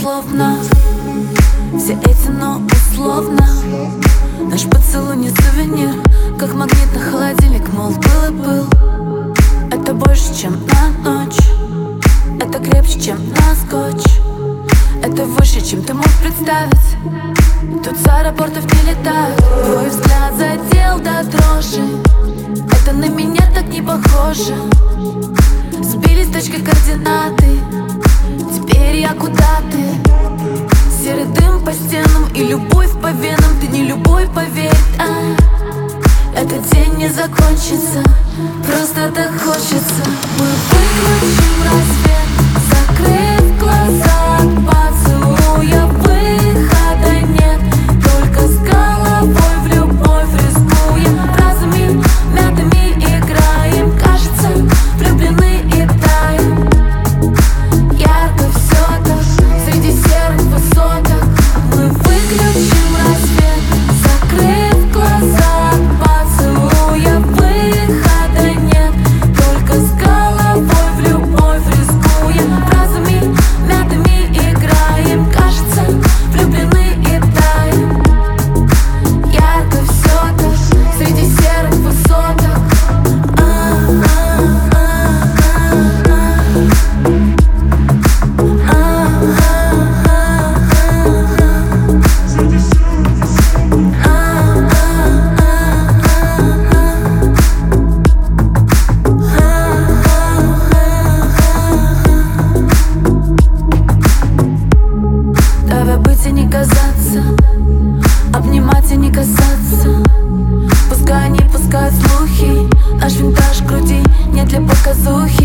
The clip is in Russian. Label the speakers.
Speaker 1: безусловно. Все эти, но условно. Наш поцелуй не сувенир, как магнит на холодильник, мол, был и был. Это больше, чем на ночь, это крепче, чем на скотч. Это выше, чем ты мог представить. Тут с аэропортов не летают. Твой взгляд задел до дрожи. Это на меня так не похоже. Сбились точкой координаты. Теперь я куда ты? Серый дым по стенам и любовь по венам. Ты не любой, поверь, этот день не закончится. Просто так хочется. Мы выключим рассвет, закрыв глаза от поцелуя. Выхода нет, только с головой в любовь рискуем. Фразами мятыми играем, кажется, влюблены и таем. Ярко все так, среди серых высоток. Мы выключим рассвет, закрыв глаза от поцелуя. Выхода нет, только с головой в любовь рискуем. Фразами мятыми играем, кажется, влюблены и таем. Ярко все так, среди серых высоток. Давай быть и не казаться, обнимать и не касаться. Пускай они пускают слухи, наш винтаж в груди не для показухи.